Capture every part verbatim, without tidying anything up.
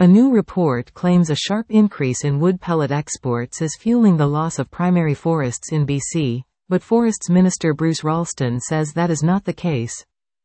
A new report claims a sharp increase in wood pellet exports is fueling the loss of primary forests in B C, but Forests Minister Bruce Ralston says that is not the case.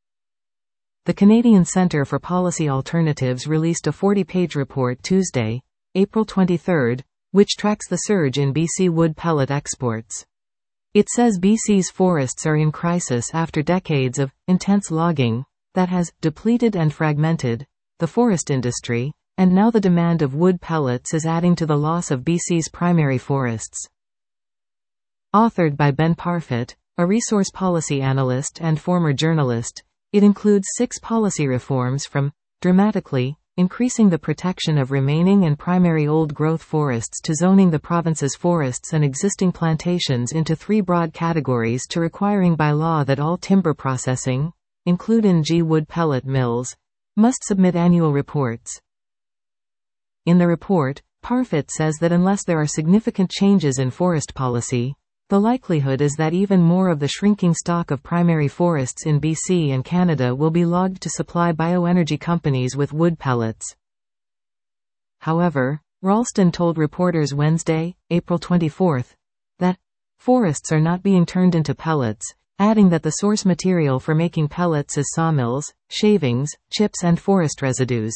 The Canadian Centre for Policy Alternatives released a forty-page report Tuesday, April twenty-third, which tracks the surge in B C wood pellet exports. It says B C's forests are in crisis after decades of intense logging that has depleted and fragmented the forest industry, and now the demand of wood pellets is adding to the loss of B C's primary forests. Authored by Ben Parfitt, a resource policy analyst and former journalist, it includes six policy reforms from dramatically increasing the protection of remaining and primary old-growth forests to zoning the province's forests and existing plantations into three broad categories to requiring by law that all timber processing, including wood pellet mills, must submit annual reports. In the report, Parfitt says that unless there are significant changes in forest policy, the likelihood is that even more of the shrinking stock of primary forests in B C and Canada will be logged to supply bioenergy companies with wood pellets. However, Ralston told reporters Wednesday, April twenty-fourth, that forests are not being turned into pellets, adding that the source material for making pellets is sawmills, shavings, chips and forest residues.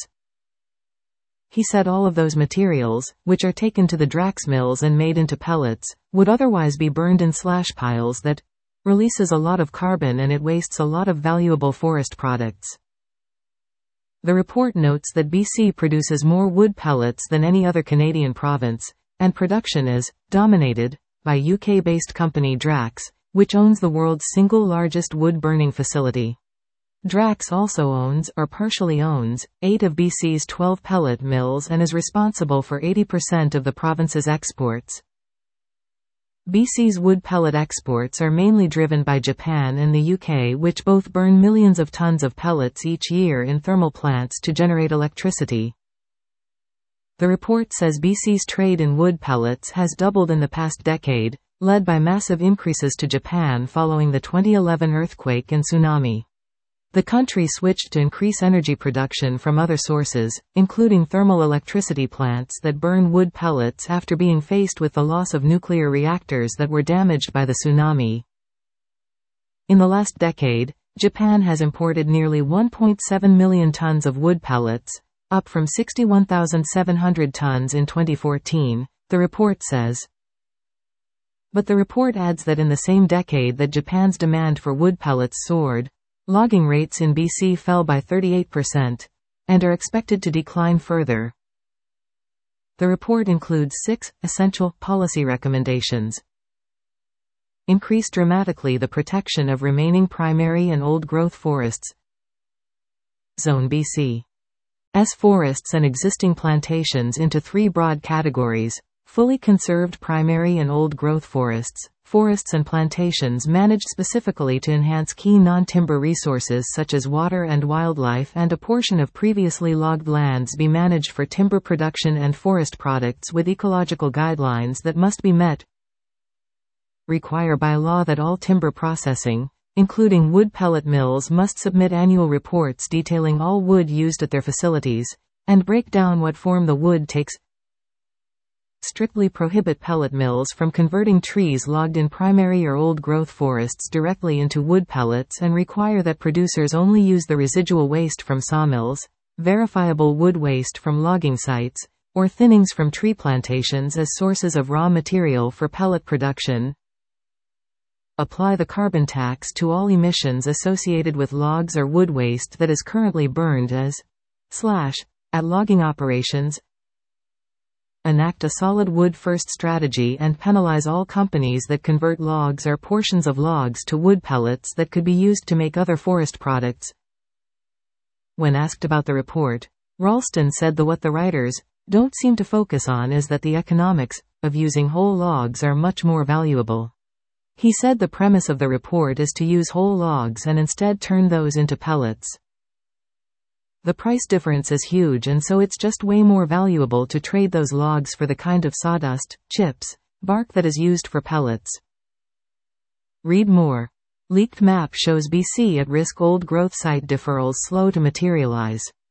He said all of those materials, which are taken to the Drax mills and made into pellets, would otherwise be burned in slash piles that releases a lot of carbon and it wastes a lot of valuable forest products. The report notes that B C produces more wood pellets than any other Canadian province, and production is dominated by U K-based company Drax, which owns the world's single largest wood-burning facility. Drax also owns, or partially owns, eight of B C's twelve pellet mills and is responsible for eighty percent of the province's exports. B C's wood pellet exports are mainly driven by Japan and the U K, which both burn millions of tons of pellets each year in thermal plants to generate electricity. The report says B C's trade in wood pellets has doubled in the past decade, led by massive increases to Japan following the twenty eleven earthquake and tsunami. The country switched to increase energy production from other sources, including thermal electricity plants that burn wood pellets after being faced with the loss of nuclear reactors that were damaged by the tsunami. In the last decade, Japan has imported nearly one point seven million tons of wood pellets, up from sixty-one thousand seven hundred tons in twenty fourteen, the report says. But the report adds that in the same decade that Japan's demand for wood pellets soared, logging rates in B C fell by thirty-eight percent, and are expected to decline further. The report includes six essential policy recommendations. Increase dramatically the protection of remaining primary and old-growth forests. Zone B C's forests and existing plantations into three broad categories: fully conserved primary and old-growth forests, forests and plantations managed specifically to enhance key non-timber resources such as water and wildlife, and a portion of previously logged lands be managed for timber production and forest products with ecological guidelines that must be met. Require by law that all timber processing, including wood pellet mills, must submit annual reports detailing all wood used at their facilities, and break down what form the wood takes. Strictly prohibit pellet mills from converting trees logged in primary or old-growth forests directly into wood pellets, and require that producers only use the residual waste from sawmills, verifiable wood waste from logging sites, or thinnings from tree plantations as sources of raw material for pellet production. Apply the carbon tax to all emissions associated with logs or wood waste that is currently burned as slash at logging operations. Enact a solid wood-first strategy and penalize all companies that convert logs or portions of logs to wood pellets that could be used to make other forest products. When asked about the report, Ralston said that what the writers don't seem to focus on is that the economics of using whole logs are much more valuable. He said the premise of the report is to use whole logs and instead turn those into pellets. The price difference is huge, and so it's just way more valuable to trade those logs for the kind of sawdust, chips, bark that is used for pellets. Read more. Leaked map shows B C at risk old growth site deferrals slow to materialize.